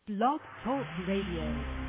Blog Talk Radio.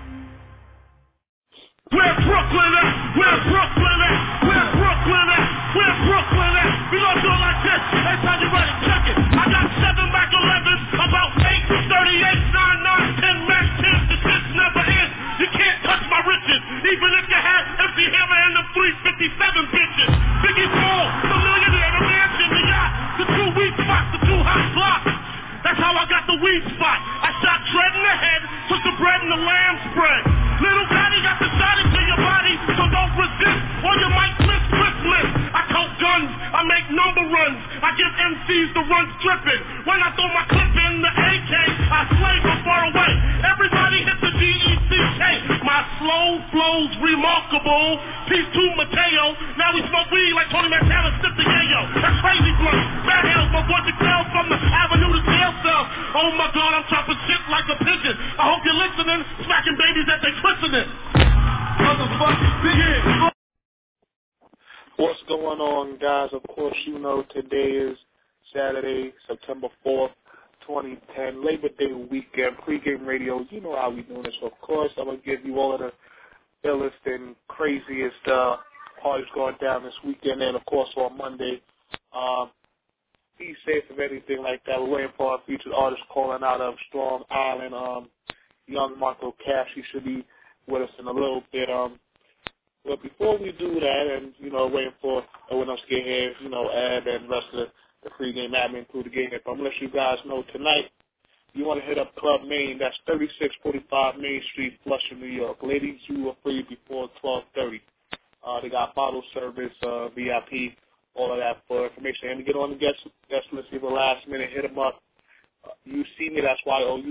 Where Brooklyn at? Where Brooklyn at? Where Brooklyn at? Where Brooklyn at? We gon' do it like this. Every time you ready, check it. I got 7 Mac 11s, about 8, 38, 9, 9, 10 Mac 10s. The shit's never ends. You can't touch my riches, even if you had empty hammer and the 357 bitches. Biggie Small, the millionaire, the mansion, the yacht, the 2 weed spots, the 2 hot blocks. That's how I got the weed spot. I shot Dread in the head, took the bread and the lamb spread. Little Gotti got the shot into your body, so don't resist, or you might miss Christmas. I count guns, I make number runs, I give MCs the run stripping. When I throw my clip in the AK, I slay from far away. Everybody hit the DECK. My slow flow's remarkable. Peace to Mateo. Now we smoke weed like Tony Montana, sip the yayo. That's crazy blunt. Bad hell, my boy Jaquel from the avenue to jail cell. Oh my God, I'm chopping shit like a pigeon. I hope you're listening, smacking babies at they christening. Motherfucker, What's going on, guys? Of course, you know today is Saturday, September 4th, 2010, Labor Day weekend, pregame radio. You know how we doing this. Of course, I'm going to give you all of the illest and craziest parties going down this weekend, and, of course, on Monday. Be safe of anything like that. We're waiting for our featured artist calling out of Strong Island, young Marco Cash. He should be with us in a little bit. But before we do that, and, waiting for everyone else to get here, Ed and the rest of the pregame admin through the game, I'm going to let you guys know tonight, you want to hit up Club Maine. That's 3645 Main Street, Flushing, New York. Ladies, you are free before 12:30. They got bottle service, VIP, all of that for information. And to get on the guest list, give a last minute, hit them up. You see me, that's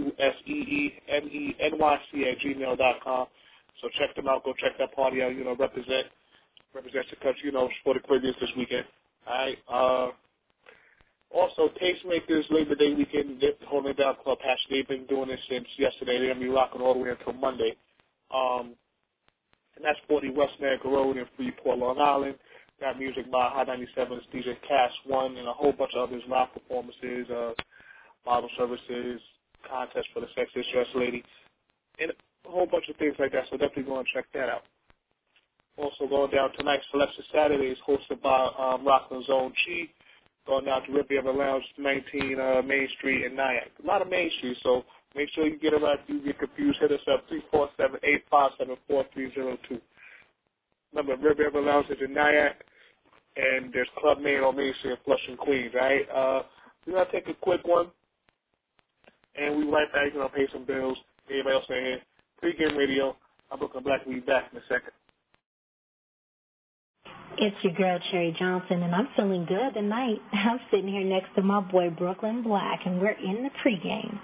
YOUSEEMENYC@gmail.com. So check them out. Go check that party out. Represent the country. For the Caribbean this weekend. All right. Also, Tastemakers Labor Day weekend. They're holding it down Club Hash. They've been doing this since yesterday. They're gonna be rocking all the way until Monday. And that's 40 West America Road in Freeport, Long Island. Got music by High 97's DJ Cash One and a whole bunch of others. Live performances, bottle services, contest for the sexiest dressed lady, and a whole bunch of things like that, so definitely go and check that out. Also going down tonight, Selection Saturday is hosted by Rockland's own Chi, going down to Riviera Lounge, 19 Main Street in Nyack. A lot of Main Street, so make sure you get it right. If you get confused, hit us up, 347-857-4302. Remember, Riviera Lounge is in Nyack, and there's Club Maine on Main Street in Flushing, Queens, right? We're going to take a quick one, and we right back, pay some bills. Anybody else in here? Pregame radio. I'm Brooklyn Black. We'll be back in a second. It's your girl, Cherry Johnson, and I'm feeling good tonight. I'm sitting here next to my boy, Brooklyn Black, and we're in the pregame.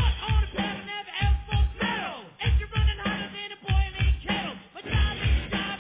Running hotter than a boiling kettle. My job is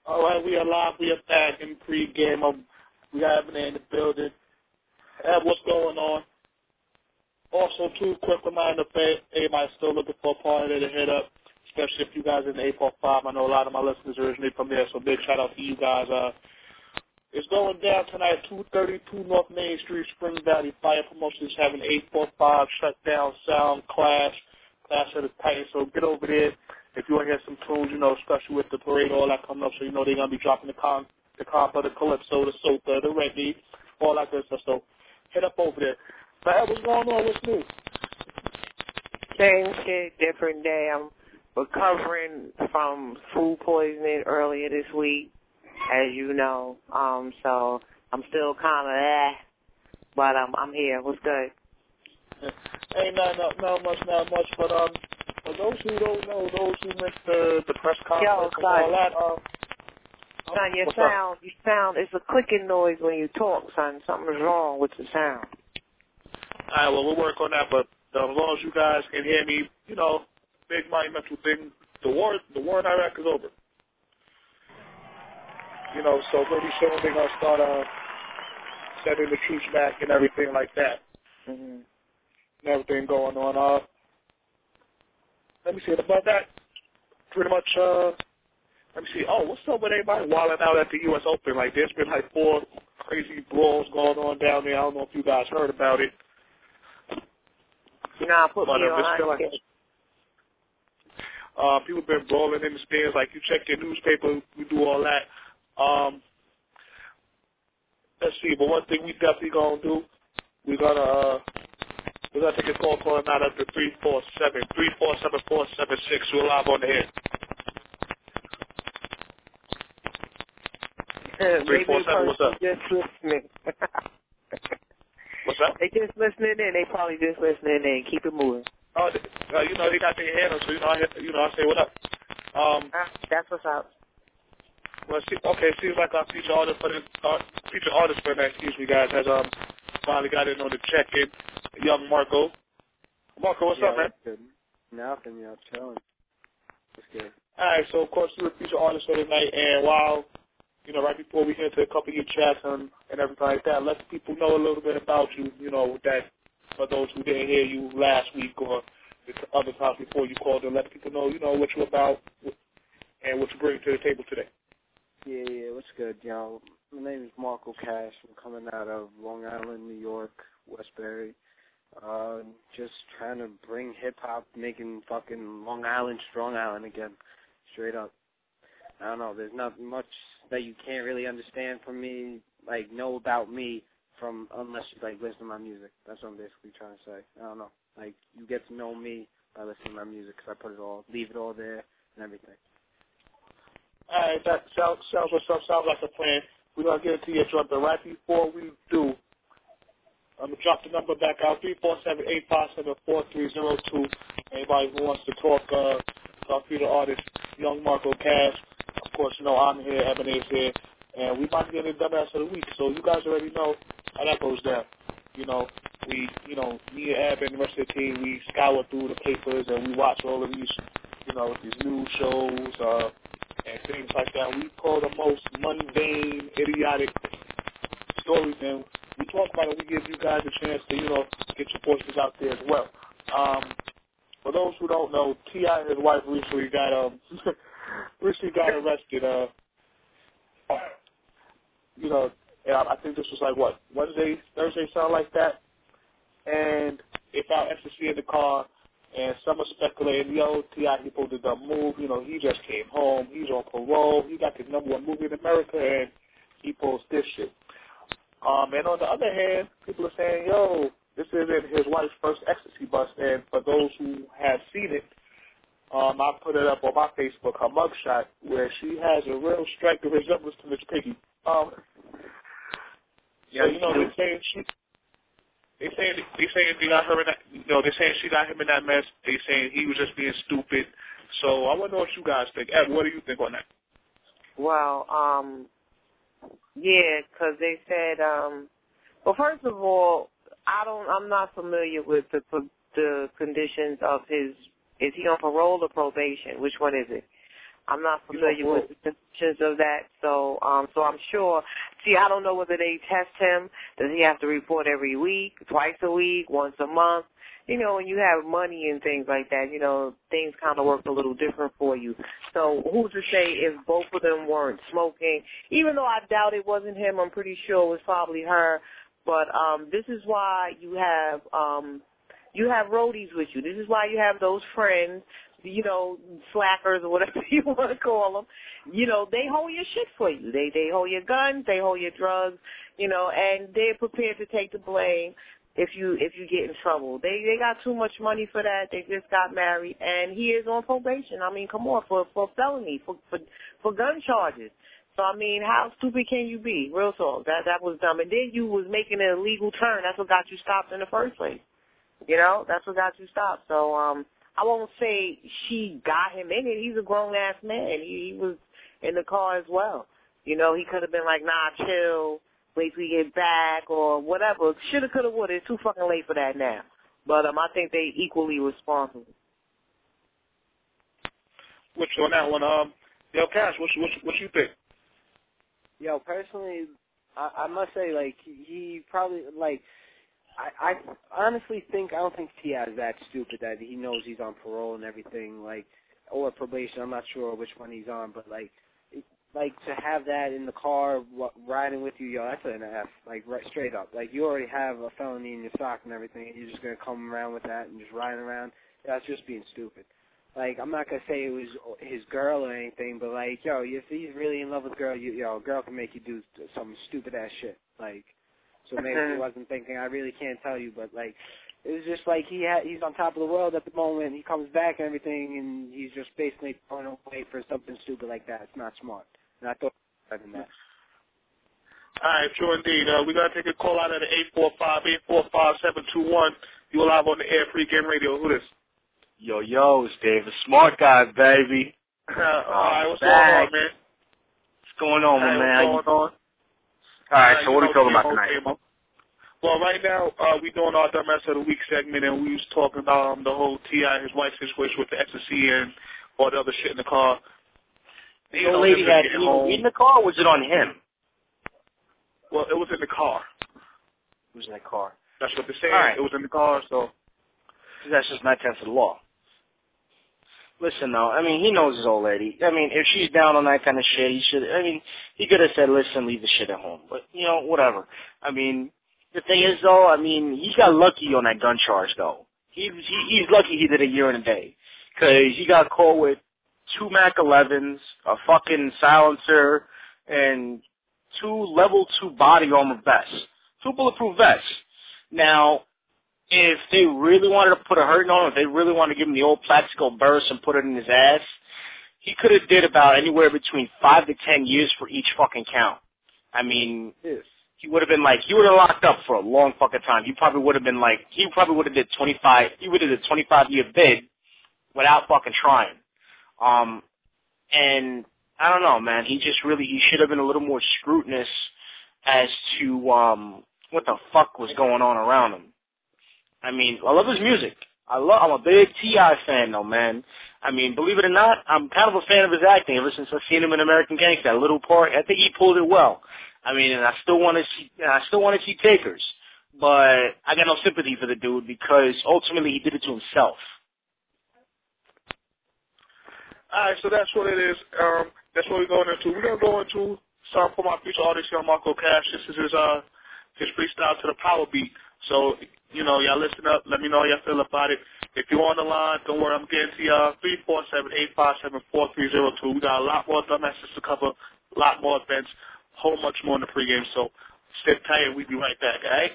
All right, we are live. We are back in pregame. We got Ebony in the building. Eb, what's going on? Also, too, quick reminder for everybody still looking for a party to hit up, especially if you guys are in the 845. I know a lot of my listeners are originally from there, so big shout out to you guys. It's going down tonight, 232 North Main Street, Spring Valley Fire Promotions having 845 shutdown sound clash of the Titans. So get over there if you want to hear some tunes, especially with the parade, all that coming up. So they're going to be dropping the comp, the Calypso, the Soca, the Reggae, all that good stuff. So head up over there. But what's going on? What's new? Same shit, different day. I'm recovering from food poisoning earlier this week, as you know. So I'm still kind of but I'm here. What's good? Ain't not much, but for those who don't know, those who missed the press conference and all that, son, you sound, it's a clicking noise when you talk, son. Something's wrong with the sound. All right, well, we'll work on that, but as long as you guys can hear me, big monumental thing, the war in Iraq is over. So pretty soon they're going to start sending the troops back and everything like that. Mm-hmm. And everything going on. Let me see about that. Pretty much, let me see. Oh, what's up with everybody wilding out at the U.S. Open? Like, there's been 4 crazy brawls going on down there. I don't know if you guys heard about it. Put me on. People have been brawling in the stands. Like, you check your newspaper, you do all that. Let's see. But one thing we definitely gonna do, we're gonna take a call calling out at the 347-476. We're live on the air. 347. What's up? Just listening. What's up? They just listening in. They probably just listening in. Keep it moving. Oh, they got their handles, so I say what up. That's what's up. Well, it seems like our feature artist for that, guys, has finally got in on the check-in. Young Marco. Marco, what's up, man? Good. Nothing, chilling. What's good? All right, so of course you're a feature artist for tonight, and while right before we get into a couple of your chats and everything like that, let the people know a little bit about you. That for those who didn't hear you last week or the other times before you called, and let people know, what you're about and what you bring to the table today. Yeah, what's good, y'all? My name is Marco Cash. I'm coming out of Long Island, New York, Westbury. Just trying to bring hip-hop, making fucking Long Island Strong Island again, straight up. I don't know, there's not much that you can't really understand from me, know about me unless you, listen to my music. That's what I'm basically trying to say. I don't know. You get to know me by listening to my music because I leave it all there and everything. All right, that sounds like a plan. We're going to get into your joint, but right before we do, I'm going to drop the number back out, 347-857-4302. Anybody who wants to talk to the artist, Young Marco Cash. Of course, I'm here, Ebony's here, and we about to get in the dumbass of the week, so you guys already know how that goes down. Me and Ab and the rest of the team, we scour through the papers and we watch all of these, these news shows, and things like that. We call the most mundane, idiotic stories, and we talk about it. We give you guys a chance to, get your voices out there as well. For those who don't know, T.I. and his wife recently got arrested. I think this was Wednesday, Thursday, something like that. And they found ecstasy in the car. And some are speculating, T.I., he pulled the dumb move. He just came home. He's on parole. He got the #1 movie in America, and he pulls this shit. And on the other hand, people are saying, this isn't his wife's first ecstasy bust. And for those who have seen it, I put it up on my Facebook, her mugshot, where she has a real striking resemblance to Miss Piggy. They saying they got her in that. They saying she got him in that mess. They saying he was just being stupid. So I want to know what you guys think. Ed, what do you think on that? Well, because they said. Well, first of all, I'm not familiar with the conditions of his. Is he on parole or probation? Which one is it? I'm not familiar with the conditions of that, so I'm sure. See, I don't know whether they test him. Does he have to report every week, twice a week, once a month? You know, when you have money and things like that, you know, things kind of work a little different for you. So who's to say if both of them weren't smoking? Even though I doubt it wasn't him, I'm pretty sure it was probably her. But this is why you have roadies with you. This is why you have those friends, you know, slackers or whatever you want to call them. You know, they hold your shit for you. They hold your guns, they hold your drugs, you know, and they're prepared to take the blame if you get in trouble. They got too much money for that. They just got married, and he is on probation. I mean, come on, for felony, for gun charges. So, I mean, how stupid can you be? Real talk. That was dumb. And then you was making an illegal turn. That's what got you stopped in the first place. You know, that's what got you stopped. So, I won't say she got him in it. He's a grown-ass man. He was in the car as well. You know, he could have been like, nah, chill, wait till we get back or whatever. Shoulda, coulda, woulda. It's too fucking late for that now. But I think they equally responsible. Which on that one, yo, Cash, what you think? Yo, personally, I must say, like, he probably, like, I honestly think, I don't think T.I. is that stupid that he knows he's on parole and everything, like, or probation. I'm not sure which one he's on, but, like to have that in the car riding with you, yo, that's an F, like, right, straight up. Like, you already have a felony in your sock and everything, and you're just going to come around with that and just riding around. That's just being stupid. Like, I'm not going to say it was his girl or anything, but, like, yo, if he's really in love with a girl, a girl can make you do some stupid-ass shit. Like, so maybe he wasn't thinking, I really can't tell you, but, like, it was just like he's on top of the world at the moment. He comes back and everything, and he's just basically going away for something stupid like that. It's not smart. And I thought better than that. All right, sure indeed. We got to take a call out of the 845-845-721. You are live on the air, Pregame Radio. Who this? Yo, it's Dave, the smart guy, baby. All right, what's going on, man? What's going on, man? What's going on? All right, so what are we talking about tonight? Well, right now, we doing our Dumbass of the Week segment, and we was talking about the whole T.I. and his wife situation with the ecstasy and all the other shit in the car. The old lady had weed in the car, or was it on him? Well, it was in the car. It was in the car. That's what they're saying. Right. It was in the car, so. That's just 9/10 of the law. Listen, though, I mean, he knows his old lady. I mean, if she's down on that kind of shit, he could have said, listen, leave the shit at home. But, you know, whatever. I mean, the thing is, though, I mean, he got lucky on that gun charge, though. He's lucky he did a year and a day. Because he got caught with 2 Mac 11s, a fucking silencer, and 2 level 2 body armor vests. 2 bulletproof vests. Now, if they really wanted to put a hurting on him, if they really wanted to give him the old Plaxico burst and put it in his ass, he could have did about anywhere between 5 to 10 years for each fucking count. I mean, he would have been like, he would have locked up for a long fucking time. He probably would have been like, he probably would have did 25, he would have did a 25-year bid without fucking trying. And I don't know, man, he should have been a little more scrutinous as to, what the fuck was going on around him. I mean, I love his music. I'm a big T.I. fan, though, man. I mean, believe it or not, I'm kind of a fan of his acting ever since I've seen him in American Gangster, that little part. I think he pulled it well. I mean, and I still want to see Takers, but I got no sympathy for the dude because ultimately he did it to himself. All right, so that's what it is. That's what we're going into. We're gonna go into some for my future artist, young Marco Cash. This is his freestyle to the power beat. So, you know, y'all listen up. Let me know how y'all feel about it. If you're on the line, don't worry, I'm getting to y'all. 347-857-4302. We got a lot more dumbasses to cover, a lot more events, whole much more in the pregame. So sit tight and we'll be right back, all right?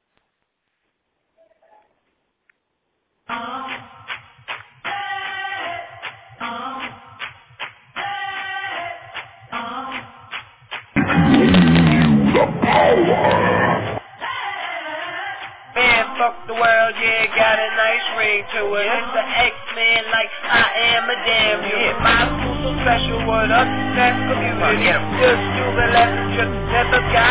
Man, fuck the world, yeah, got a nice ring to it. It's the X-Men like I am a damn hit. My school so special, what up, that community. Just do the lesson, just never got through.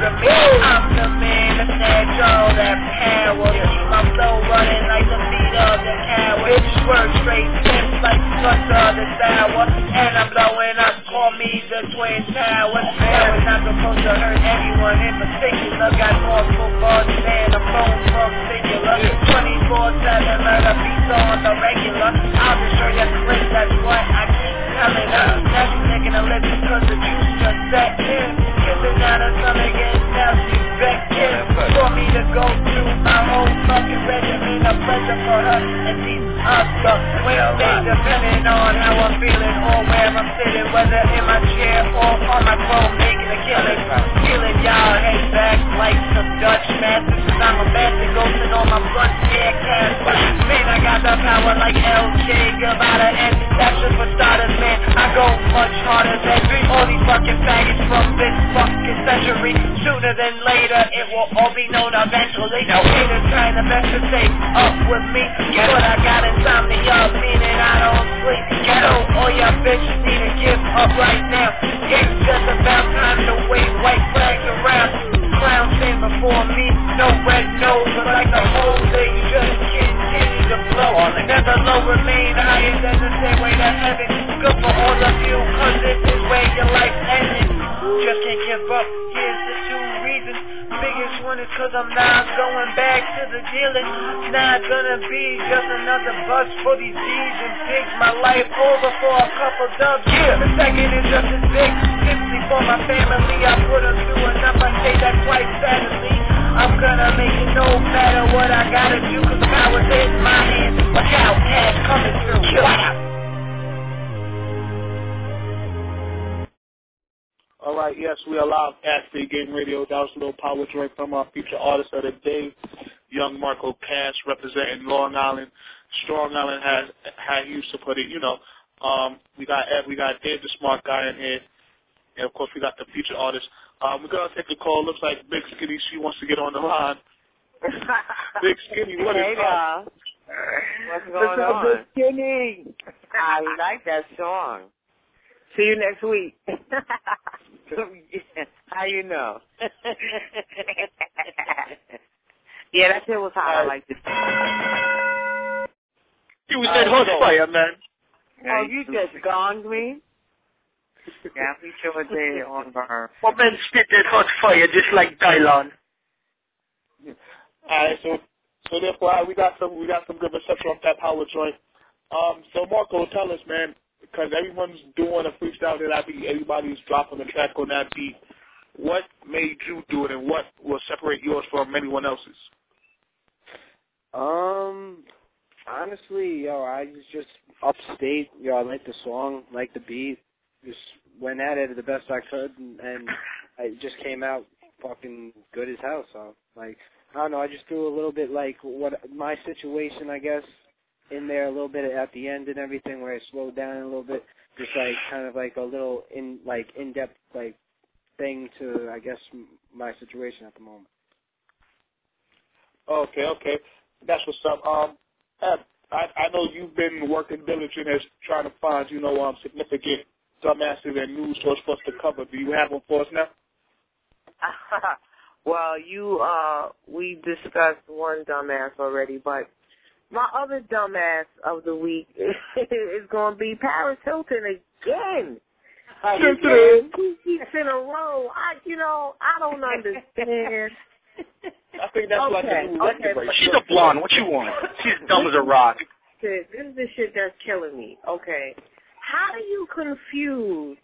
to me. I'm the man of natural, that power. Keep my flow running like the feet of the coward. Word straight sense like such of the sour. And I'm blowing up, call me the Twin Towers. That was not supposed to hurt anyone in particular. Got multiple bars and I'm phone from singular. 24/7, let a beat on the regular. I'll destroy your clip, that's what I keep telling her. That's taking a lip because the juice just set in. Kissing out her stomach and now she's back in. For me to go through my whole fucking regimen, a pleasure for her and these other Wednesday, depending on how I'm feeling or where I'm sitting, whether in my chair or on my phone making a killing. Feeling y'all head back like some Dutch masters, cause I'm a master ghosting on my front air cast. Man, I got the power like LJ Guevara, and that's just for starters, man. I go much harder than all these fucking faggots from this fucking century. Sooner than later, it will all be known eventually. Now, haters trying to best to stay up with me, but I got insomnia, meaning I don't sleep. Ghetto, all y'all bitches need to give up right now. It's just about time to wave white flags around. Clowns stand before me, no red nose, but like the whole thing just continue to blow. Never low, remain higher than the same way to heaven. Good for all of you, cause this is where your life ended. Just can't give up, here's the 2 reasons. Biggest one is cause I'm not going back to the dealing. Not gonna be just another bus for these G's and take my life over for a couple dubs. Yeah, the second is just as big, simply for my family. I put them through enough, I say that quite sadly. I'm gonna make it no matter what I gotta do, cause the power's in my hands. Watch out, cash coming through. Watch out. All right, yes, we are live at Free Game Radio. That was a little power joint from our feature artist of the day, young Marco Cash, representing Long Island. Strong Island has how he used to put it, you know. We got Ed, we got Dave, the smart guy in here, and of course we got the feature artist. We're gonna take a call. Looks like Big Skinny, she wants to get on the line. Big Skinny, what is up? What's going on? Big Skinny. I like that song. See you next week. How you know? Yeah, that shit was hot. I like this. You was that hot fire, man. Oh, you just gonged me? Yeah, we sure did on her. My man spit that hot fire just like Dylon. Alright, so therefore we got some good reception off that power joint. So Marco, tell us, man, because everyone's doing a freestyle to that beat, everybody's dropping a track on that beat. What made you do it, and what will separate yours from anyone else's? Honestly, I was just upstate. I liked the song, liked the beat, just went at it the best I could, and it just came out fucking good as hell. So, I don't know, I just threw a little bit what my situation, I guess, in there a little bit at the end and everything, where I slowed down a little bit, just kind of a little in-depth thing to, I guess, my situation at the moment. Okay, that's what's up. Ed, I know you've been working diligent as trying to find, significant dumbasses and news source for us to cover. Do you have one for us now? Well, we discussed one dumbass already, but my other dumbass of the week is going to be Paris Hilton again. 2 weeks in a row. I don't understand. I think that's like the new record. She's a blonde. What you want? She's dumb as a rock. This is the shit that's killing me. Okay. How do you confuse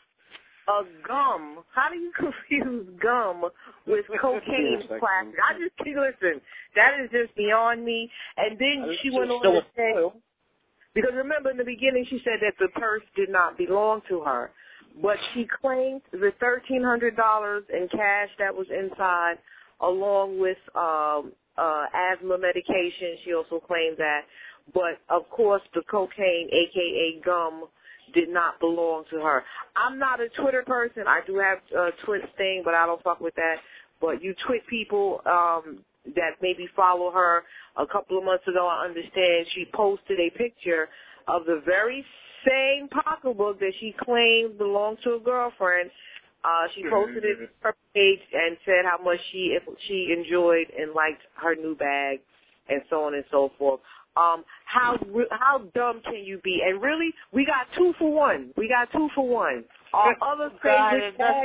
gum? How do you confuse gum with cocaine plastic? Listen, that is just beyond me. And then she went on to say, because remember in the beginning she said that the purse did not belong to her, but she claimed the $1,300 in cash that was inside, along with asthma medication. She also claimed that. But, of course, the cocaine, a.k.a. gum, did not belong to her. I'm not a Twitter person. I do have a Twitch thing, but I don't fuck with that. But you Twit people that maybe follow her, a couple of months ago, I understand, she posted a picture of the very same pocketbook that she claimed belonged to a girlfriend She posted it on her page and said how much she enjoyed and liked her new bag and so on and so forth. How dumb can you be? And really, we got 2 for 1. Our other favorite bad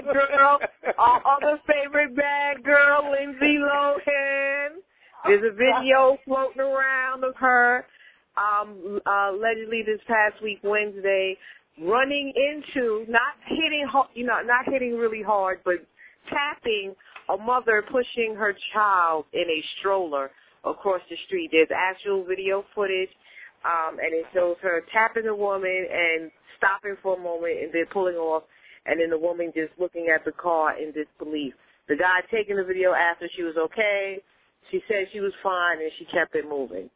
girl, Lindsay Lohan. There's a video floating around of her, allegedly this past week, Wednesday, running into, not hitting really hard, but tapping a mother pushing her child in a stroller across the street. There's actual video footage, and it shows her tapping the woman and stopping for a moment and then pulling off, and then the woman just looking at the car in disbelief. The guy taking the video asked her she was okay. She said she was fine, and she kept it moving.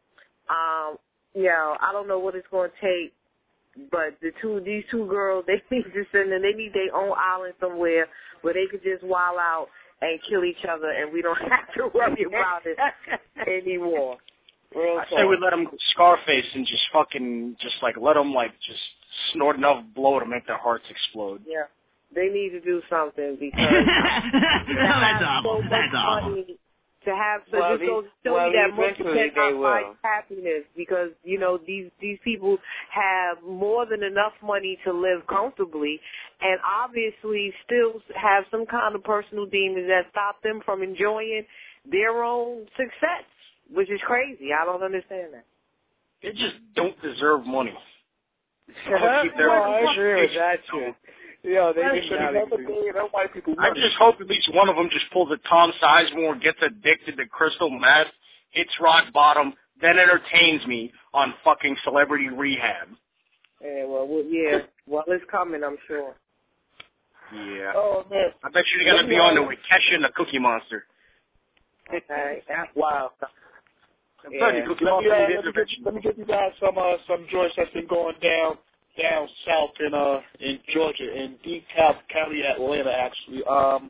I don't know what it's going to take, but these two girls, they need to send them. They need their own island somewhere where they could just wild out and kill each other, and we don't have to worry about it anymore. I say we let them Scarface and just let them just snort enough blow to make their hearts explode. Yeah, they need to do something because that's awful. That's awful. To have that most cannot happiness because these people have more than enough money to live comfortably, and obviously still have some kind of personal demons that stop them from enjoying their own success, which is crazy. I don't understand that. They just don't deserve money. I agree with that too. Yeah, they should never pay white people money. I just hope at least one of them just pulls a Tom Sizemore, gets addicted to crystal meth, hits rock bottom, then entertains me on fucking Celebrity Rehab. Yeah, well, it's coming, I'm sure. Yeah. Oh, man. I bet you're going to be on there with Kesha and the Cookie Monster. Wow. Let me give you guys some joints that's been going down south in Georgia, in DeKalb County, Atlanta, actually.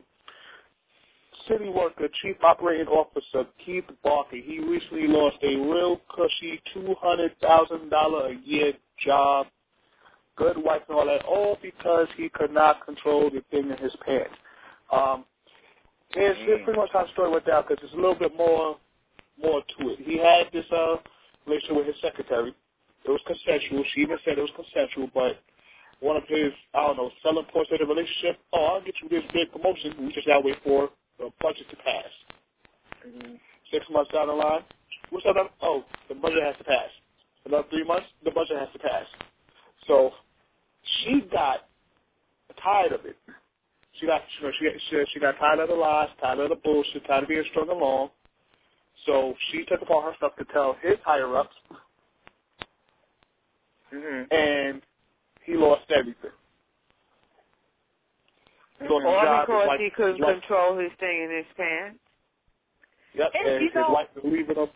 City worker, Chief Operating Officer Keith Barker, he recently lost a real cushy $200,000 a year job, good wife and all that, all because he could not control the thing in his pants. Here's pretty much how the story went down, because there's a little bit more to it. He had this relationship with his secretary. It was consensual. She even said it was consensual, but one of his, selling points of the relationship, I'll get you this big promotion. We just got to wait for the budget to pass. 6 months down the line, what's up? The budget has to pass. Another 3 months, the budget has to pass. So she got tired of it. She got tired of the lies, tired of the bullshit, tired of being strung along. So she took upon herself to tell his higher-ups, and he lost everything. All because he couldn't control his thing in his pants. Yep, and his wife was leaving him.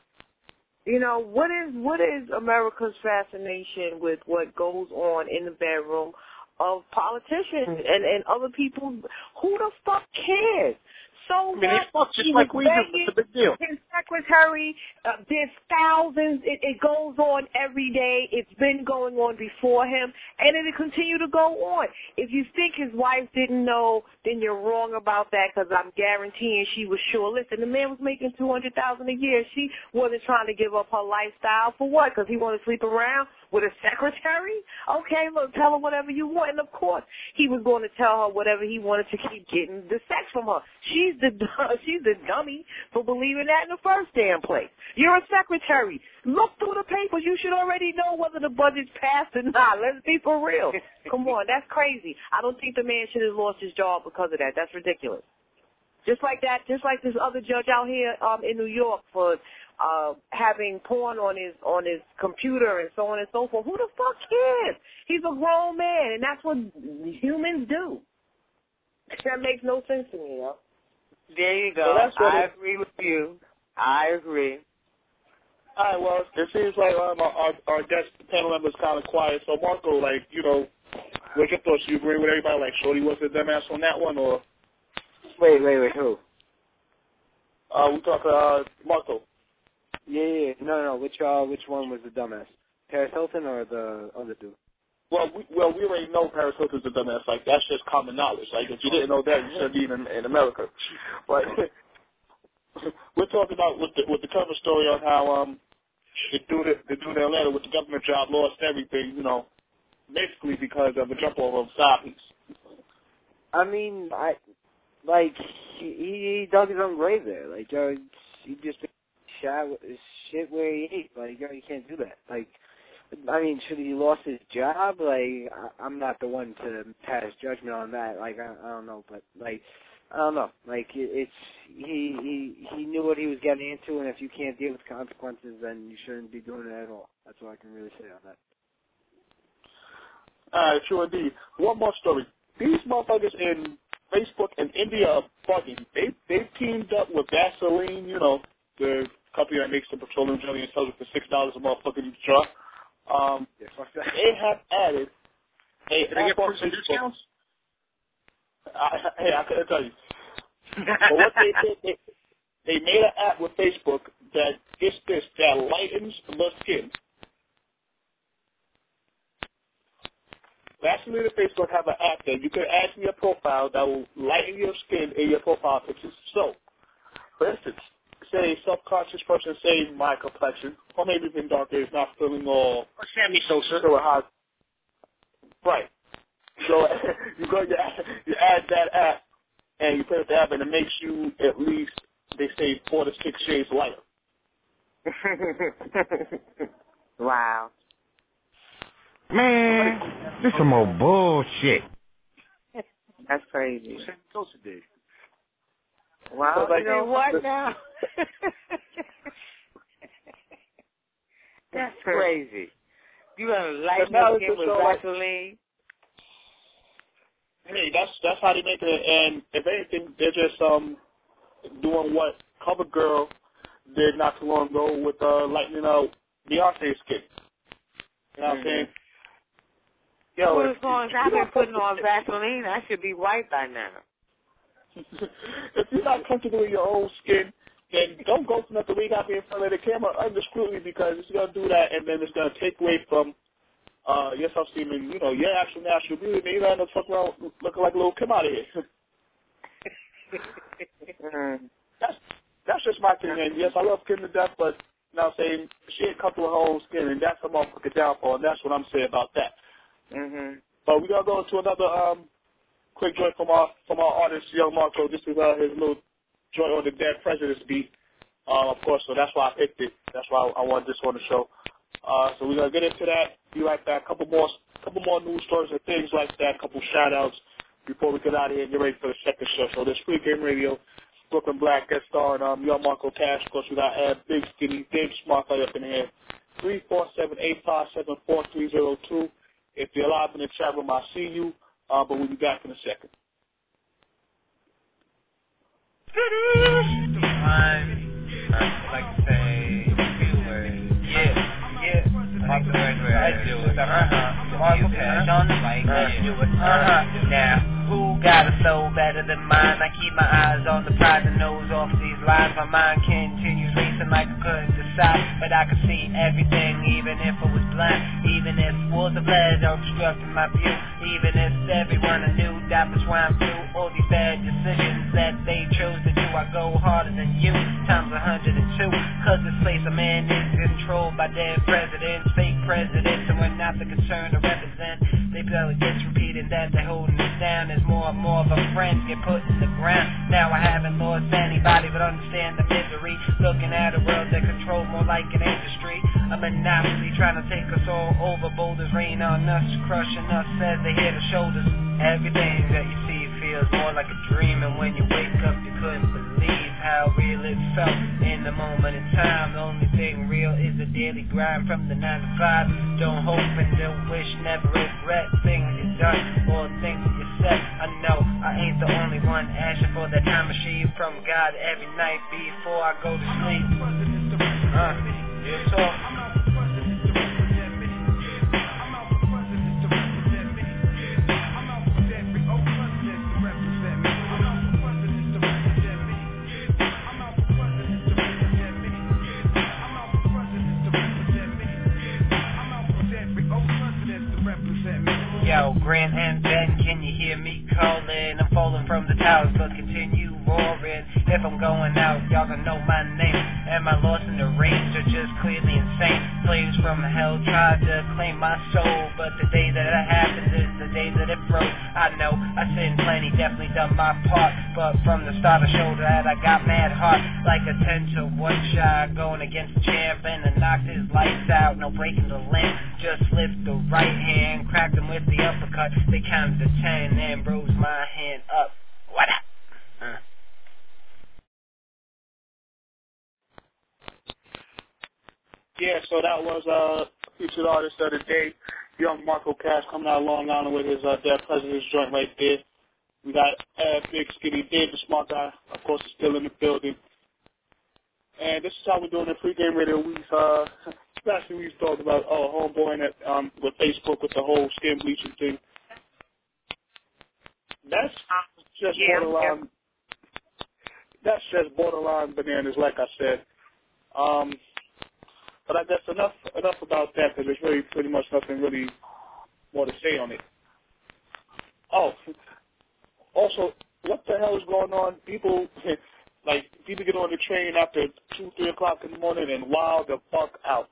What is America's fascination with what goes on in the bedroom of politicians and other people? Who the fuck cares? So they fuck just like we do. It's a big deal. His secretary, there's thousands. It goes on every day. It's been going on before him, and it'll continue to go on. If you think his wife didn't know, then you're wrong about that, because I'm guaranteeing she was sure. Listen, the man was making $200,000 a year. She wasn't trying to give up her lifestyle for what? Because he wanted to sleep around with a secretary? Okay, look, tell her whatever you want. And, of course, he was going to tell her whatever he wanted to keep getting the sex from her. She's the dummy for believing that in the first damn place. You're a secretary. Look through the papers. You should already know whether the budget's passed or not. Let's be for real. Come on, that's crazy. I don't think the man should have lost his job because of that. That's ridiculous. Just like this other judge out here in New York for having porn on his computer and so on and so forth. Who the fuck cares? He's a grown man, and that's what humans do. That makes no sense to me, yo. There you go. So I agree with you. I agree. All right, well, it seems like our guest panel member is kind of quiet. So, Marco, what's your thoughts? Do you agree with everybody? Like, Shorty was a dumbass on that one, or? Wait, who? We talk Marco. Yeah. No. Which one was the dumbass? Paris Hilton or the other dude? Well, we already know Paris Hilton's a dumbass. Like, that's just common knowledge. Like, if you didn't know that, you shouldn't be in America. But we're talking about with the cover story on how the dude in Atlanta with the government job lost everything, you know, basically because of a jump over of side piece. I mean, he dug his own grave there. Like, he just shit where he ate. Like, you can't do that. Like, I mean, should he lost his job? Like, I'm not the one to pass judgment on that. Like, I don't know, but like, I don't know. Like, he knew what he was getting into, and if you can't deal with consequences, then you shouldn't be doing it at all. That's all I can really say on that. All right, true indeed. One more story. These motherfuckers in Facebook and India are bugging. They've teamed up with Vaseline, you know, the company that makes the petroleum jelly and sells it for $6 a motherfucker each jar. They have added a app on Facebook. I couldn't tell you. But what they did, they made an app with Facebook that that lightens the skin. Vaseline and Facebook have an app that you can add to your profile that will lighten your skin in your profile pictures. So, for instance, say a self-conscious person, say my complexion, or maybe even darker, is not feeling all... Or Sammy Sosa. Right. So you add that app, and you put it the app, and it makes you at least, they say, 4 to 6 shades lighter. Wow. Man, this some more bullshit. That's crazy. Sosa did. Wow, So, like, you know what now? That's crazy. You gonna lighten your skin with Vaseline? Hey, that's how they make it. And if anything, they're just doing what CoverGirl did not too long ago with lightening out Beyonce's skin. You know what I'm saying? Yo, well, as long as I've been putting on Vaseline, I should be white by now. If you're not comfortable in your own skin, then don't go for nothing. We got to be in front of the camera under scrutiny because it's going to do that, and then it's going to take away from your self-esteem and, you know, your actual natural beauty. Then you're going to fuck around looking like a little Kim out of here. That's just my thing. And yes, I love Kim to death, but you know what I'm saying, she ain't comfortable with her own skin, and that's a motherfucking downfall, and that's what I'm saying about that. But we're going to go into another quick joint from our artist, Young Marco. This is his little joint on the Dead Presidents beat, of course, so that's why I picked it. That's why I wanted this on the show. So we're going to get into that. Be like that. A couple more news stories and things like that, a couple shout-outs before we get out of here and get ready for the second show. So this Pregame Radio, Brooklyn Black, guest star, and Young Marco Cash. Of course, we got Big Skinny, Dave Smart right up in here. 347-857-4302. If you're live in the chat room, I'll see you, but we'll be back in a second. I'd like to say a few words. Yeah. Like the words where I do it. Marco Cash on the mic. Let's do it. Now, who got a flow better than mine? I keep my eyes on the prize and nose off these lines. My mind continues racing like I couldn't decide, but I could see everything, even if I was blind. Even if walls of lead obstructing my view. Even if everyone I knew that was why I'm through all these bad decisions that they chose to do. I go harder than you, times 102. Cause this place I'm in is controlled by dead presidents, fake presidents, and we're not the concern to represent. They barely get repeating that they're holding us down as more and more of our friends get put in the ground. Now I haven't lost anybody, but understand the misery. Looking at a world that controls more like an industry. A monopoly trying to take us all over. Boulders rain on us, crushing us as they hit our shoulders. Everything that you see feels more like a dream, and when you wake up you couldn't believe how real it felt in the moment in time. The only thing real is the daily grind from the 9 to 5. Don't hope and don't wish, never regret things you done or things you said. I know I ain't the only one asking for that time machine from God every night before I go to sleep. Real talk. Represent me. keep calling. I'm falling from the towers, but continue roaring. If I'm going out, y'all gonna know my name. Am I lost in the range or just clearly insane? Slaves from hell tried to claim my soul, but the day that it happened is the day that it broke. I know I sinned plenty, definitely done my part, but from the start I showed that I got mad heart, like a 10 to 1 shot going against the champ, and I knocked his lights out. No breaking the limb, just lift the right hand, cracked him with the uppercut. They counted to 10 and rose my hand up. What up? Yeah, so that was featured artist of the day, young Marco Cash, coming out of Long Island with his Dead President's joint right there. We got Big Skinny Dave, the smart guy, of course, is still in the building. And this is how we're doing the pregame radio. Last week we talked about homeboy with Facebook with the whole skin bleaching thing. That's just borderline. That's just borderline bananas, like I said. But I guess enough about that, because there's really pretty much nothing really more to say on it. Oh, also, what the hell is going on? People get on the train after 2-3 o'clock in the morning and wild the fuck out.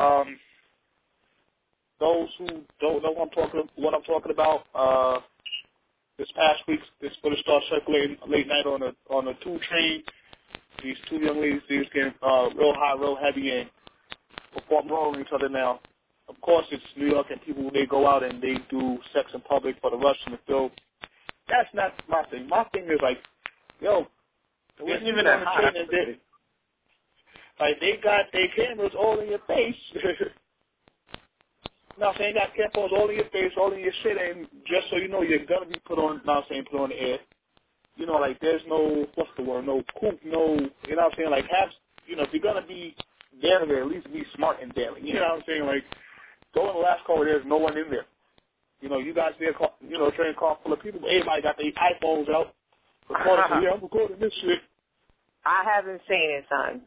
Those who don't know what I'm talking about, this past week, this footage started circulating late night on a 2 train. These 2 young ladies, they was getting real high, real heavy, and perform wrong on each other now. Of course, it's New York, and people, they go out and they do sex in public for the rush and the thrill. That's not my thing. My thing is like, yo, there's even a hot. Like, they got their cameras all in your face. Now, saying got cameras all in your face, all in your shit, and just so you know, you're gonna be put on the air. You know, like, there's no, what's the word, no coop, no, you know what I'm saying? Like, if you're gonna be daring, at least be smart and daring. You know what I'm saying? Like, go in the last car where there's no one in there. You know, you guys there, train car full of people, but everybody got their iPhones out. Yeah, I'm recording this shit. I haven't seen it, son.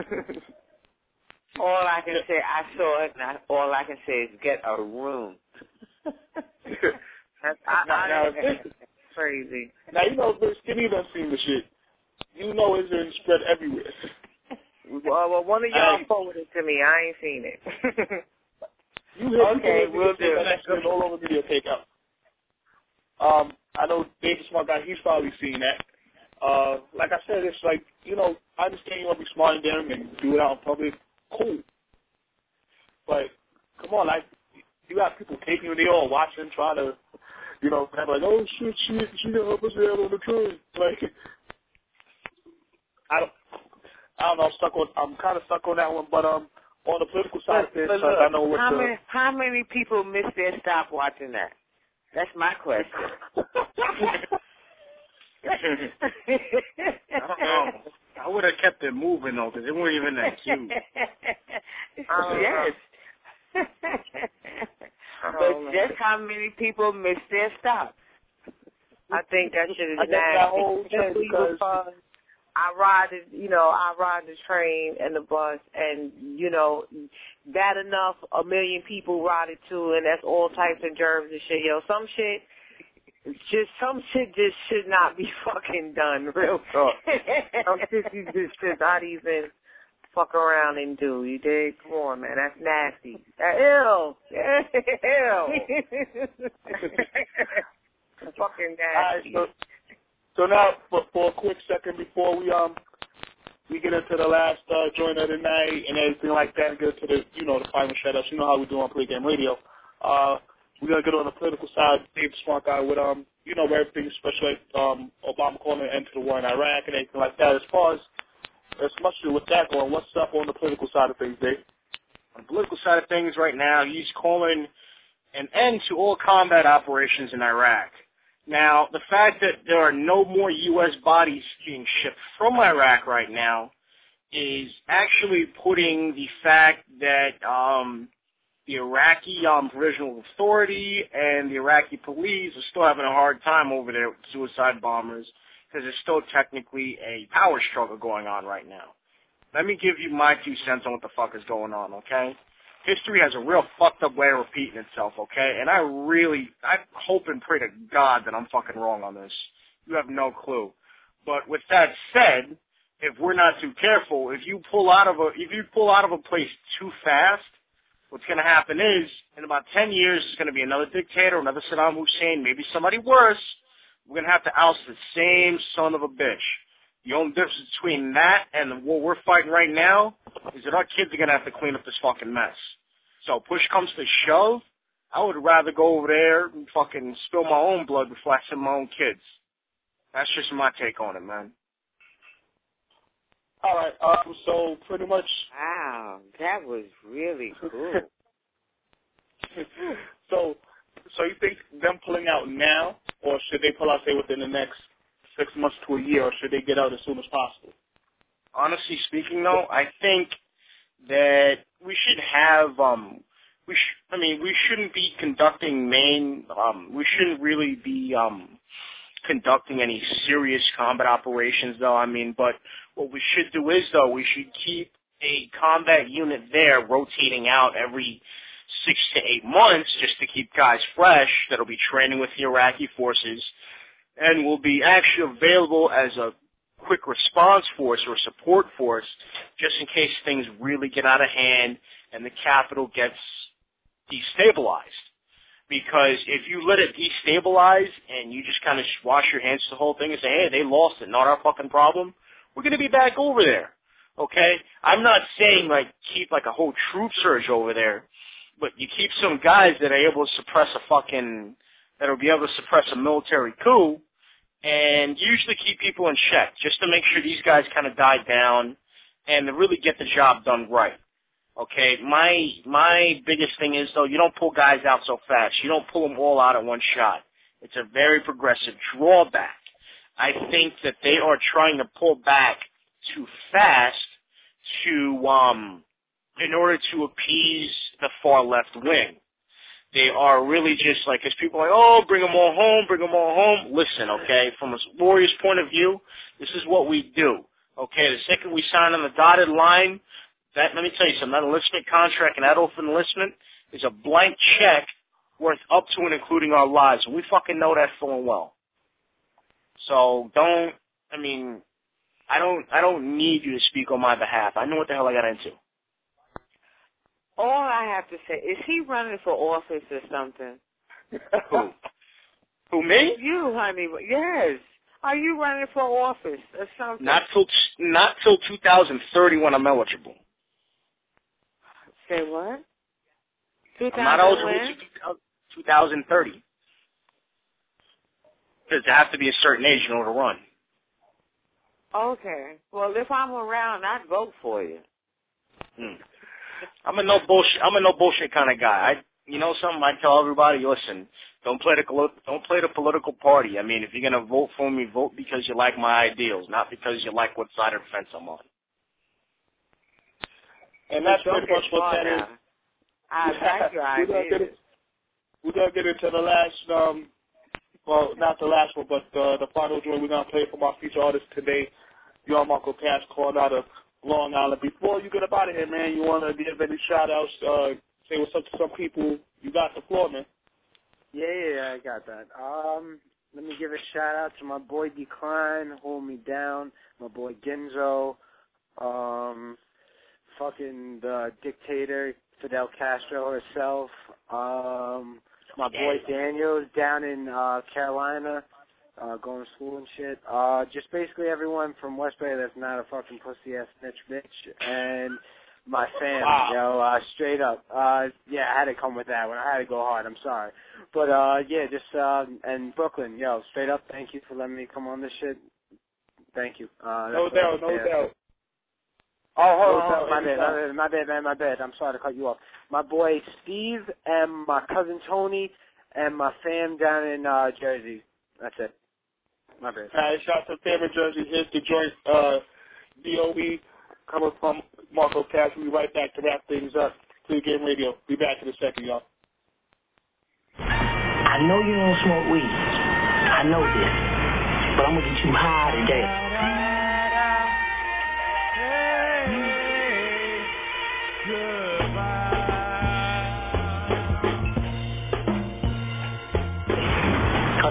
All I can say, I saw it, and all I can say is get a room. That's crazy. Now, you know, Skinny done seen the shit. You know it's been spread everywhere. Well, one of y'all forwarded it to me. I ain't seen it. Okay, we'll do it. That's all over video takeout. I know Dave the Smart Guy, he's probably seen that. Like I said, it's like, you know, I understand you want to be smart and daring and do it out in public. Cool. But, come on, like, you got people taking you, they all watching, trying to, you know, like, oh, shit, she didn't help us out on the train. Like, I don't know, I'm kind of stuck on that one, but, on the political side of things, I know what how many people miss their stop watching that? That's my question. I would have kept it moving, though, because it wasn't even that cute. Yes. But just how many people miss their stop? I think that should have been because I ride the train and the bus, and, you know, bad enough, 1 million people ride it too, and that's all types of germs and shit. Yo, some shit just should not be fucking done, real talk. Some shit you just should not even fuck around and do, you dig? Come on, man, that's nasty. Ew. Fucking nasty. All right, so now, for a quick second before we get into the last joint of the night and everything like that, and get to the, you know, the final shout-outs, you know how we do on Pregame Radio. We're going to get on the political side, Dave the Smart Guy, with, you know, everything, especially Obama calling an end to the war in Iraq and anything like that. As far as much with that going, what's up on the political side of things, Dave? On the political side of things right now, he's calling an end to all combat operations in Iraq. Now, the fact that there are no more U.S. bodies being shipped from Iraq right now is actually putting the fact that the Iraqi Provisional Authority and the Iraqi police are still having a hard time over there with suicide bombers, because there's still technically a power struggle going on right now. Let me give you my 2 cents on what the fuck is going on, okay? history has a real fucked up way of repeating itself, okay? And I hope and pray to God that I'm fucking wrong on this. You have no clue. But with that said, if we're not too careful, if you pull out of a place too fast, what's going to happen is, in about 10 years, there's going to be another dictator, another Saddam Hussein, maybe somebody worse. We're going to have to oust the same son of a bitch. The only difference between that and what we're fighting right now is that our kids are going to have to clean up this fucking mess. So push comes to shove, I would rather go over there and fucking spill my own blood before I send my own kids. That's just my take on it, man. All right, so pretty much... Wow, that was really cool. So you think them pulling out now, or should they pull out, say, within the next 6 months to a year, or should they get out as soon as possible? Honestly speaking, though, I think that we should have, we shouldn't be conducting we shouldn't really be conducting any serious combat operations, though. But what we should do is, though, we should keep a combat unit there rotating out every 6 to 8 months just to keep guys fresh that'll be training with the Iraqi forces and will be actually available as a quick response force or support force just in case things really get out of hand and the capital gets destabilized. Because if you let it destabilize and you just kind of wash your hands to the whole thing and say, hey, they lost it, not our fucking problem, we're going to be back over there. Okay? I'm not saying, keep, a whole troop surge over there, but you keep some guys that are able to suppress that'll be able to suppress a military coup, and usually keep people in check, just to make sure these guys kind of die down and to really get the job done right. Okay, my biggest thing is, though, you don't pull guys out so fast. You don't pull them all out at one shot. It's a very progressive drawback. I think that they are trying to pull back too fast in order to appease the far left wing. They are really just because people are oh, bring them all home. Listen, okay, from a warrior's point of view, this is what we do. Okay, the second we sign on the dotted line, let me tell you something, that enlistment contract and that open enlistment is a blank check worth up to and including our lives. And we fucking know that full and well. So I don't need you to speak on my behalf. I know what the hell I got into. All I have to say, is he running for office or something? Who? Who, me? You, honey. Yes. Are you running for office or something? Not till 2030 when I'm eligible. Say what? I'm not eligible until 2030. Because I have to be a certain age in order to run. Okay. Well, if I'm around, I'd vote for you. I'm a no bullshit kind of guy. You know something? I tell everybody, listen, don't play the political party. If you're gonna vote for me, vote because you like my ideals, not because you like what side of the fence I'm on. And that's pretty much what that is. I like your ideas. We're gonna get into the last, well, not the last one, but the final joint we're gonna play from our feature artist today, Young Marco Cash, called out of Long Island. Before you get up out of here, man, you want to give any shout-outs, say what's up to some people. You got the floor, man. Yeah, I got that. Let me give a shout-out to my boy Decline, Hold Me Down, my boy Ginzo, fucking the dictator, Fidel Castro herself, my boy Daniels down in Carolina, going to school and shit. Just basically everyone from Westbury that's not a fucking pussy-ass snitch bitch. And my fam, yo, straight up. Yeah, I had to come with that one. I had to go hard. I'm sorry. But, yeah, just, and Brooklyn, yo, straight up, thank you for letting me come on this shit. Thank you. No doubt. Oh, hold on. My bad. I'm sorry to cut you off. My boy Steve and my cousin Tony and my fam down in Jersey. That's it. My bad. All right, shout out to fam in Jersey. Here's the joint DOE coming from Marco Cash. We'll be right back to wrap things up. Pre-Game Radio. Be back in a second, y'all. I know you don't smoke weed. I know this. But I'm going to get you high today.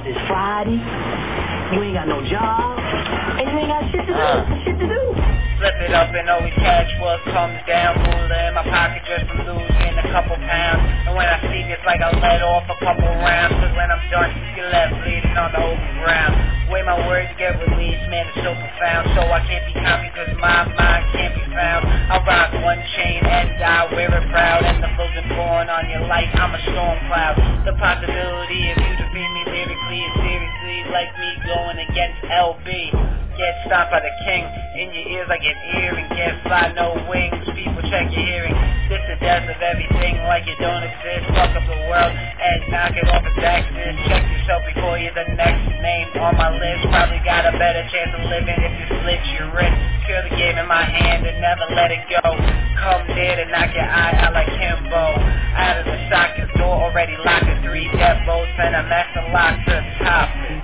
because it's Friday, you ain't got no job, and you ain't got shit to do. Flip it up and always catch what comes down. Ruler in my pocket just from losing a couple pounds. And when I speak, it's like I let off a couple rounds. Cause when I'm done, you're left bleeding on the open ground. Way my words get released, man, it's so profound. So I can't be copied cause my mind can't be found. I rock one chain and I wear it proud. And the flow's been pouring on your life, I'm a storm cloud. The possibility of you defeat me lyrically is seriously like me going against LB. Get stopped by the king, in your ears like an earring. Can't fly, no wings, people check your hearing. This the death of everything like you don't exist. Fuck up the world and knock it off its axis. Check yourself before you're the next name on my list. Probably got a better chance of living if you slit your wrist. Feel the game in my hand and never let it go. Come near to knock your eye out like Kimbo. Out of the socket door already locked in 3 death bolts and a master lock to top it.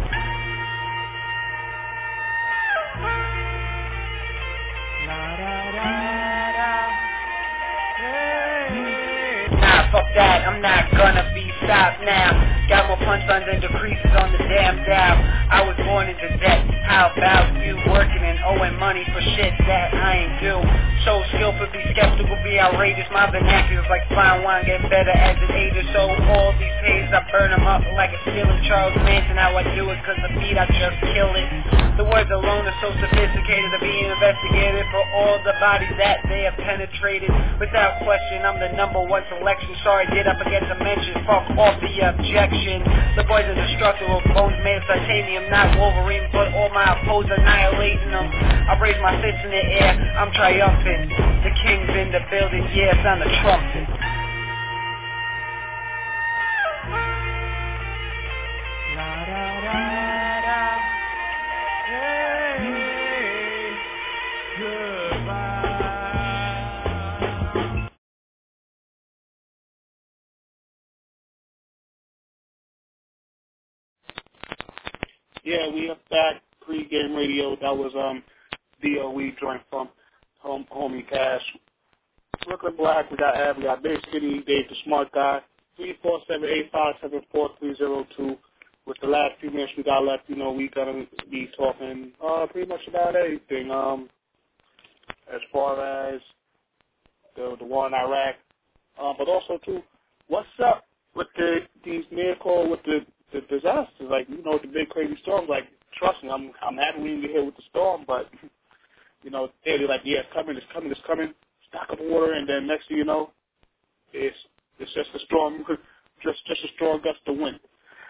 Nah, fuck that, I'm not gonna be stopped now. Got more punchlines and decreases on the damn dial. I was born into debt, how about you working and owing money for shit that I ain't do? So skillful, be skeptical, be outrageous. My vernacular's like fine wine, get better as it ages. So all these pages, I burn them up like a stealing Charles Manson. How I do it, cause the beat, I just kill it. The words alone are so sophisticated to be investigated for all the bodies that they have penetrated. Without question, I'm the #1 selection. Sorry, did up against a mention. Fuck off the objection. The boys are destructible, bones made of titanium, not Wolverine, but all my opponents annihilating them. I raise my fists in the air, I'm triumphant. The king's in the building, yes, I'm the trumpet. Yeah, we are back. Pre-game radio. That was DOE joint from Homie Cash. Brooklyn Black. We got Ab. We got Big Skinny. Dave the Smart Guy. 347-857-4302. With the last few minutes we got left, we gonna be talking pretty much about everything. As far as the war in Iraq, but also too, what's up with these miracle with the disasters, like, the big crazy storms. Like, trust me, I'm happy we didn't get hit with the storm, but, they're like, yeah, it's coming, stock up water, and then next thing you know, it's just a storm, just a strong gust of wind,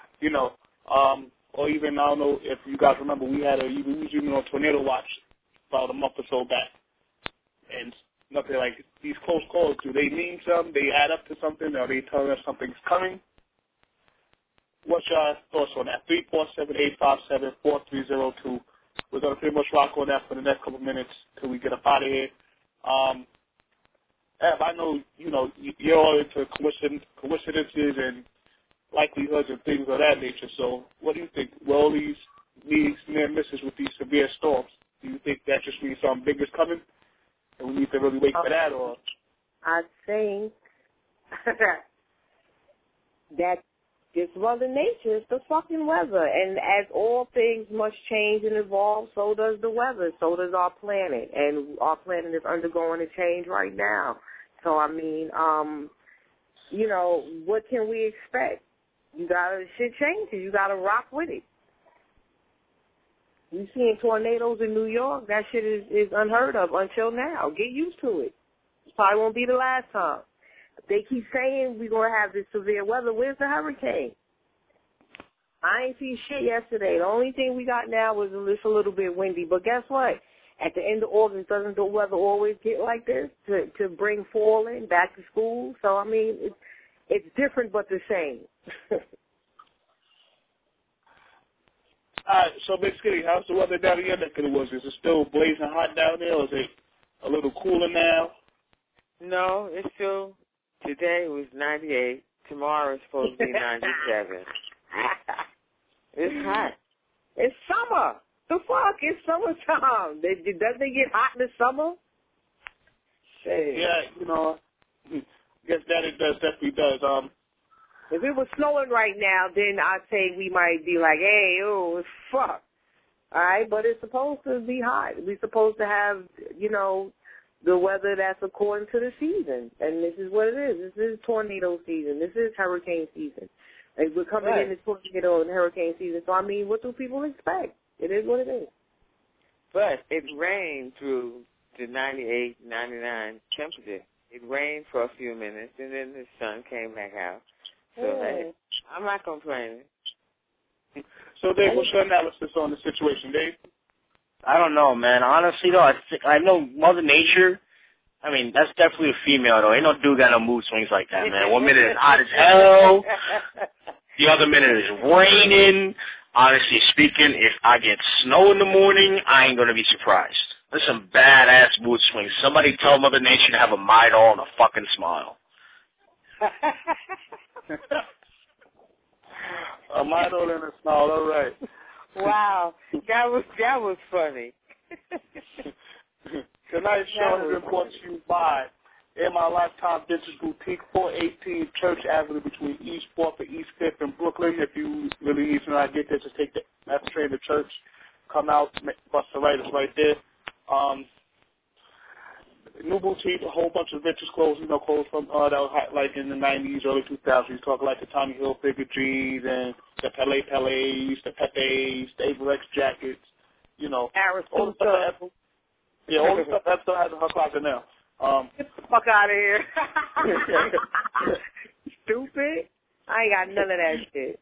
or even, I don't know if you guys remember, we was even on tornado watch about a month or so back, and nothing like, these close calls, do they mean something, they add up to something, are they telling us something's coming? What's your thoughts on that? 347-857-4302. We're going to pretty much rock on that for the next couple of minutes till we get up out of here. Ev, I know, you're all into coincidences and likelihoods and things of that nature. So what do you think? Will all these near misses with these severe storms, do you think that just means something big is coming and we need to really wait for that? Or I think that it's Mother Nature, it's the fucking weather. And as all things must change and evolve, so does the weather, so does our planet. And our planet is undergoing a change right now. So, I mean, what can we expect? Shit changes. You gotta rock with it. You seeing tornadoes in New York, that shit is unheard of until now. Get used to it. It probably won't be the last time. They keep saying we're going to have this severe weather. Where's the hurricane? I ain't seen shit yesterday. The only thing we got now was it's a little bit windy. But guess what? At the end of August, doesn't the weather always get like this to bring fall in, back to school? So, I mean, it's different but the same. All right, so basically, how's the weather down in your neck of the woods? Is it still blazing hot down there, or is it a little cooler now? No, it's still, today was 98. Tomorrow is supposed to be 97. It's hot. It's summer. The fuck? It's summertime. Doesn't it get hot in the summer? Yeah, I guess that it definitely does. If it was snowing right now, then I'd say we might be like, hey, oh, it's fuck. All right, but it's supposed to be hot. We're supposed to have, the weather that's according to the season. And this is what it is. This is tornado season. This is hurricane season. Like, we're coming into tornado and hurricane season. So, I mean, what do people expect? It is what it is. But it rained through the 98, 99 temperature. It rained for a few minutes, and then the sun came back out. So, hey, I'm not complaining. So, Dave, what's your analysis on the situation, Dave? I don't know, man. Honestly, though, I know Mother Nature. I mean, that's definitely a female, though. Ain't no dude got no mood swings like that, man. 1 minute it's hot as hell. The other minute it's raining. Honestly speaking, if I get snow in the morning, I ain't going to be surprised. There's some badass mood swings. Somebody tell Mother Nature to have a Midol and a fucking smile. A Midol and a smile, all right. Wow, that was funny. Tonight's show has been brought to you by In My Lifetime Vintage Boutique, 418 Church Avenue between East 4th and East 5th in Brooklyn. If you really need to not get there, just take the F train to church, come out, bust the right, it's right there. New boutique, a whole bunch of vintage clothes, clothes from that was hot, like in the 90s, early 2000s. You talk like the Tommy Hilfiger jeans and the Pele Peles, the Pepes, the Averex jackets, all the stuff. Yeah, all the stuff that still has in her closet now. Get the fuck out of here. Stupid. I ain't got none of that shit.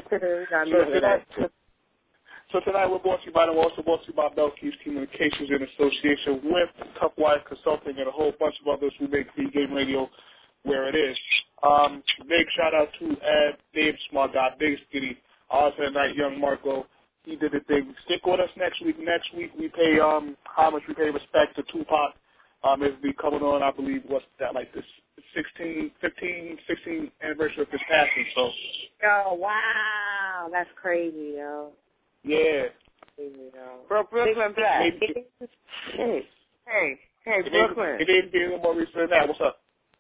So tonight we're brought to you by Belkey's Communications in association with Tough Wire Consulting and a whole bunch of others who make Pregame Radio where it is. Big shout out to Dave Smart Guy, Big Skitty, also tonight Young Marco. He did the thing. Stick with us next week. Next week we pay homage, we pay respect to Tupac. It'll be coming on, I believe, what's that, like this 16th anniversary of his passing. So. Oh, wow. That's crazy, yo. Yeah. Brooklyn Black. Hey, Brooklyn. It didn't be more recent than that. What's up?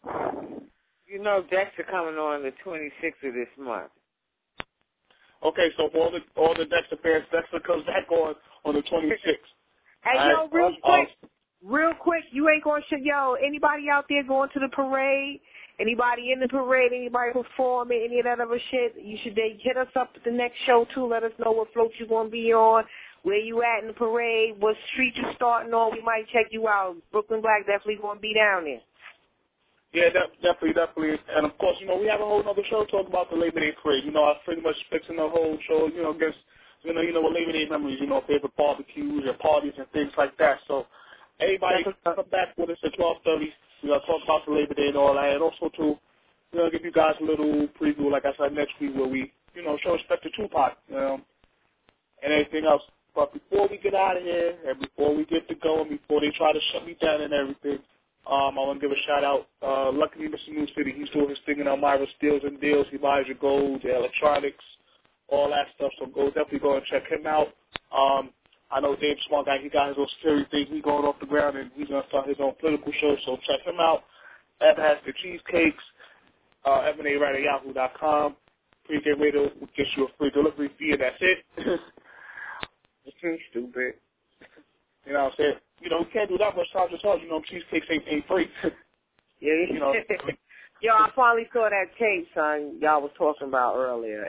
Dexter coming on the 26th of this month. Okay, so for all the Dexter fans, Dexter comes back on the 26th. Hey, real quick, you ain't going to anybody out there going to the parade? Anybody in the parade, anybody performing, any of that other shit, you should hit us up at the next show, too. Let us know what float you're going to be on, where you at in the parade, what street you starting on. We might check you out. Brooklyn Black definitely going to be down there. Yeah, definitely. And, of course, we have a whole other show talking about the Labor Day parade. I pretty much fixing the whole show, against, with Labor Day memories, favorite barbecues and parties and things like that. So, everybody come back with us at 12:30. We're going to talk about the Labor Day and all that. And also, too, we're going to give you guys a little preview, like I said, next week where we, show respect to Tupac and everything else. But before we get out of here and before we get to going, before they try to shut me down and everything, I want to give a shout-out. Luckily, Mr. New City, he's doing his thing in Elmira Steals and Deals. He buys your gold, your electronics, all that stuff. So definitely go and check him out. I know Dave Smart Guy, he got his own security thing. He's going off the ground, and he's going to start his own political show, so check him out. Ed has the cheesecakes, FNA@yahoo.com. Pregame Radio will get you a free delivery fee, and that's it. It's pretty stupid. You know what I'm saying? We can't do that much time to talk. Cheesecakes ain't free. Yeah, Yo, I finally saw that tape, son, y'all was talking about earlier.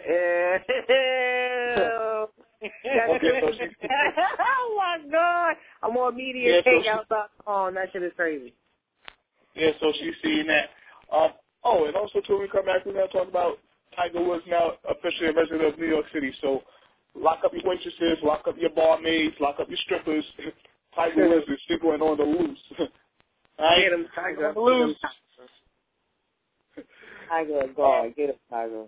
Oh, my God. I'm on media takeout.com. That shit is crazy. Yeah, so she's seeing that. And also, too, when we come back, we're going to talk about Tiger Woods now officially a resident of New York City. So lock up your waitresses, lock up your barmaids, lock up your strippers. Tiger Woods is still going on the loose. Right? Get him, Tiger. On the loose. Tiger, God, get him, Tiger.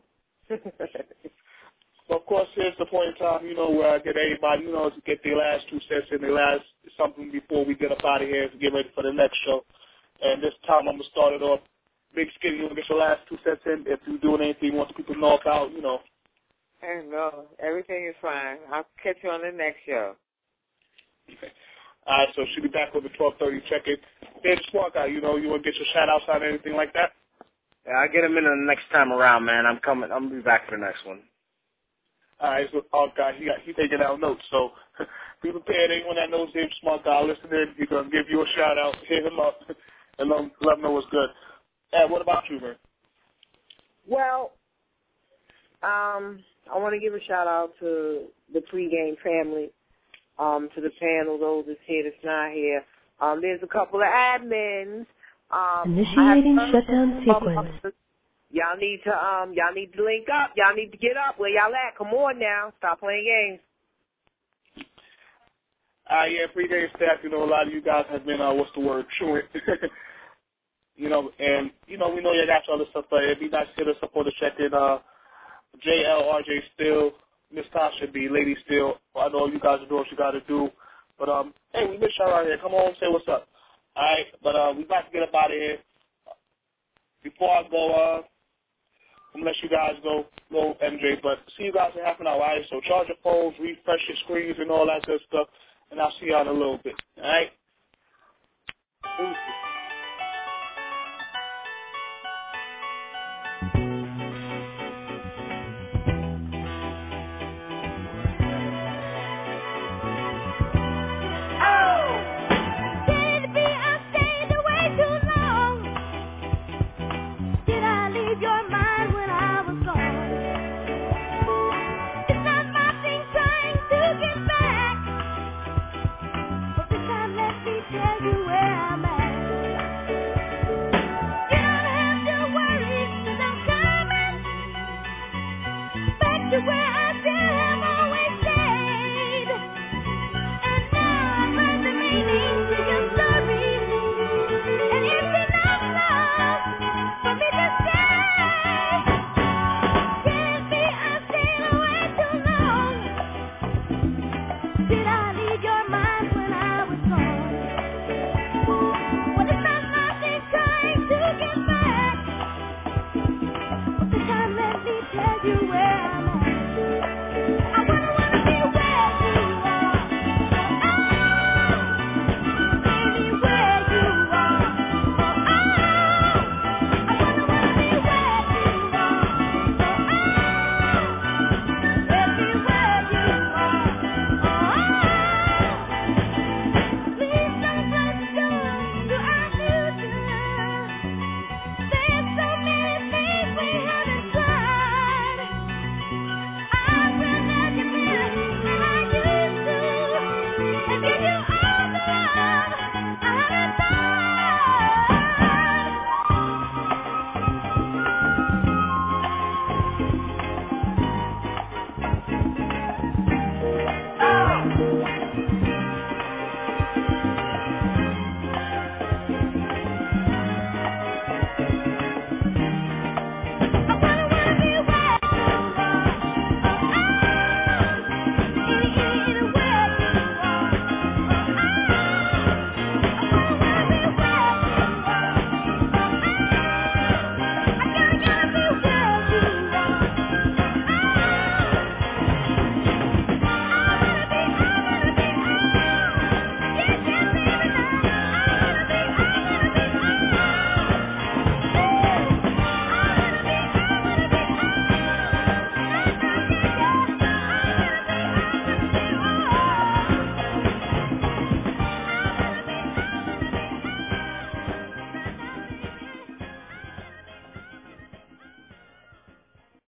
So, of course, here's the point in time, where I get everybody, to get their last 2 cents and their last something before we get up out of here and get ready for the next show. And this time I'm going to start it off. Big Skitty, you want to get your last 2 cents in? If you're doing anything you want people to know about, Hey, no, everything is fine. I'll catch you on the next show. All right, so she'll be back on the 12:30 check-in. Dave Smart Guy, you want to get your shout-outs out or anything like that? Yeah, I'll get him in the next time around, man. I'm coming. I'm gonna be back for the next one. All right, so guy, he taking out notes. So be prepared. Anyone that knows Dave Smart Guy listening, he's gonna give you a shout out. Hit him up and let him know what's good. Ed, what about you, man? Well, I want to give a shout out to the pregame family, to the panel, those that's here, that's not here. There's a couple of admins. Initiating shutdown sequence. Y'all need to link up. Y'all need to get up. Where y'all at? Come on now. Stop playing games. Yeah, pregame staff, a lot of you guys have been, truant. And, we know you got your other stuff, but it'd be nice to hit us up on the check-in. JL, RJ Still, Miss Tasha B, Lady Still. I know you guys are doing what you got to do. But, hey, we miss y'all out here. Come on, say what's up. All right, but we got to get up out of here. Before I go, I'm going to let you guys go, MJ, but see you guys in half an hour, all right? So charge your phones, refresh your screens, and all that good stuff, and I'll see y'all in a little bit, all right?